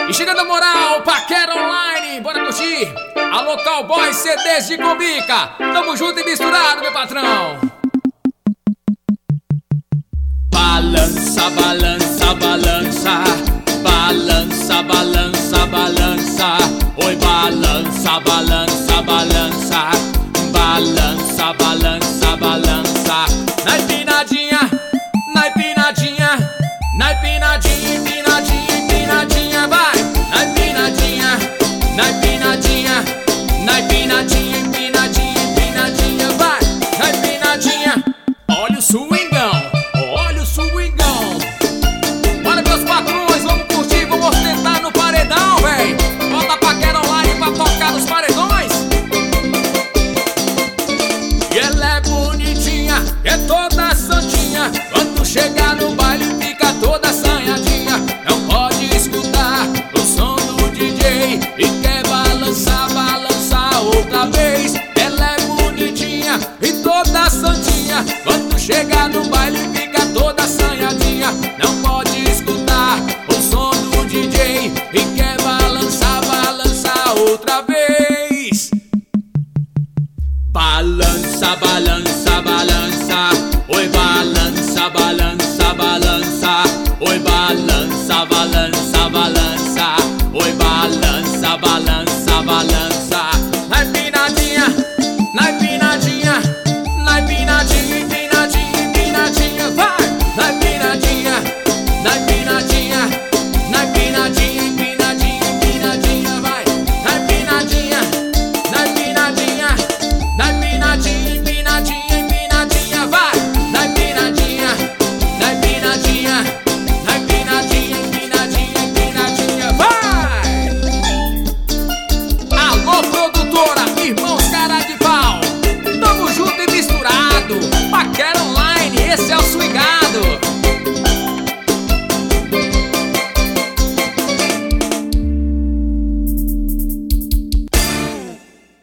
E chegando a moral, Paquera Online, bora curtir. Alô Cowboy CDs de Cumbica, tamo junto e misturado, meu patrão. Balança, balança, balança, balança, balança, balança. Oi, balança, balança, balança, balança, balança, balança. Na empinadinha, na empinadinha, na empinadinha, empinadinha, empinadinha, vai. Na empinadinha, na empinadinha, na empinadinha, empinadinha, empinadinha, vai. Na empinadinha, olha o swingão, olha o swingão. Bora meus patrões, vamos curtir, vamos ostentar no paredão, véi. Bota a Paquera Online pra tocar nos paredões. E ela é bonitinha, é toda santinha. Quando chegar no baile fica toda assanhadinha. Não pode escutar o som do DJ e quer balançar, balançar outra vez. Ela é bonitinha e toda santinha. Quando chegar no baile fica toda assanhadinha. Não pode escutar o som do DJ e quer balançar, balançar outra vez. Balança, balança, balança. Oi, balança, balança, balança. Oi, balança, balança,